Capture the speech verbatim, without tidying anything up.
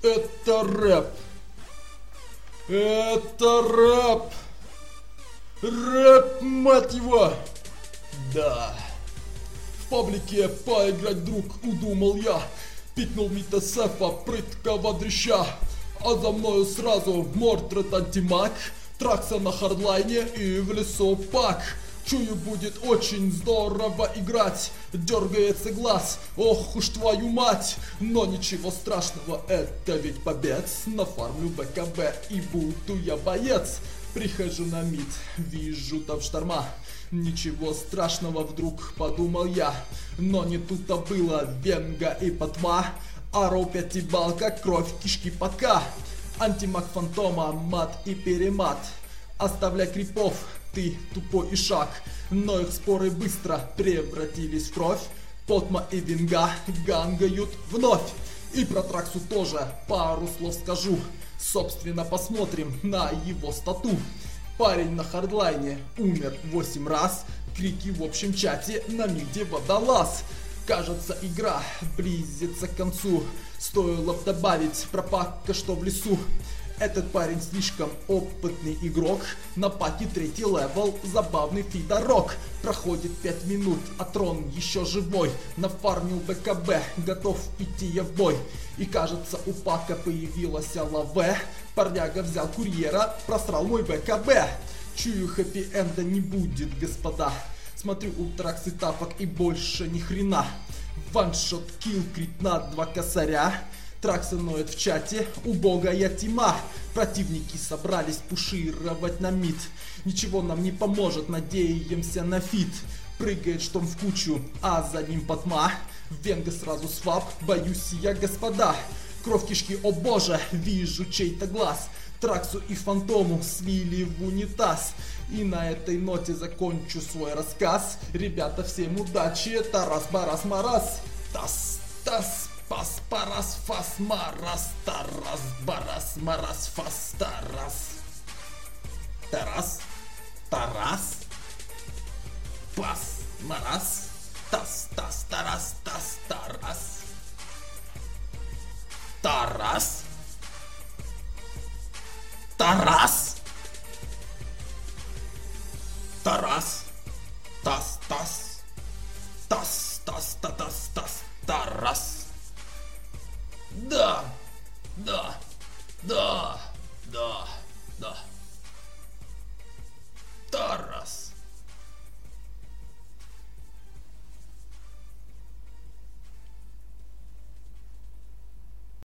Это рэп. Это рэп. Рэп, мать его. Да. В паблике поиграть, друг, удумал я. Пикнул Митасефа, прыткого дрища. А за мною сразу Мордред антимаг, Тракса на хардлайне и в лесу пак. Чую, будет очень здорово играть. Дергается глаз, ох уж твою мать. Но ничего страшного, это ведь побец. Нафармлю БКБ и буду я боец. Прихожу на мид, вижу там шторма. Ничего страшного, вдруг подумал я. Но не тут-то было, Венга и Патма. Аро пятибалка, кровь, кишки пока. Антимаг фантома, мат и перемат. Оставляй крипов, ты тупой и шаг. Но их споры быстро превратились в кровь. Потма и Венга гангают вновь. И про Траксу тоже пару слов скажу. Собственно, посмотрим на его стату. Парень на хардлайне умер восемь раз. Крики в общем чате, на миде водолаз. Кажется, игра близится к концу. Стоило б добавить про пака, что в лесу. Этот парень слишком опытный игрок. На паке третий левел, забавный фидорок. Проходит пять минут, а трон еще живой. Нафармил БКБ, готов идти я в бой. И кажется, у пака появилась лаве. Парняга взял курьера, просрал мой БКБ. Чую, хэппи-энда не будет, господа. Смотрю у Траксы тапок и больше ни хрена. Ваншот, килл, крит на два косаря. Тракса ноет в чате, убогая тьма. Противники собрались пушировать на мид. Ничего нам не поможет, надеемся на фит. Прыгает штом в кучу, а за ним Патма. Венга сразу свап, боюсь я, господа. Кровь кишки, о боже, вижу чей-то глаз. Траксу и Фантому свили в унитаз. И на этой ноте закончу свой рассказ. Ребята, всем удачи, Тарас, Барас, Марас. Тас, тас, пас, парас, фас, марас. Тарас, Барас, Марас, фас, Тарас. Тарас, Тарас, пас, марас. Тас, тас, Тарас, тас, Тарас. Тарас. Тарас.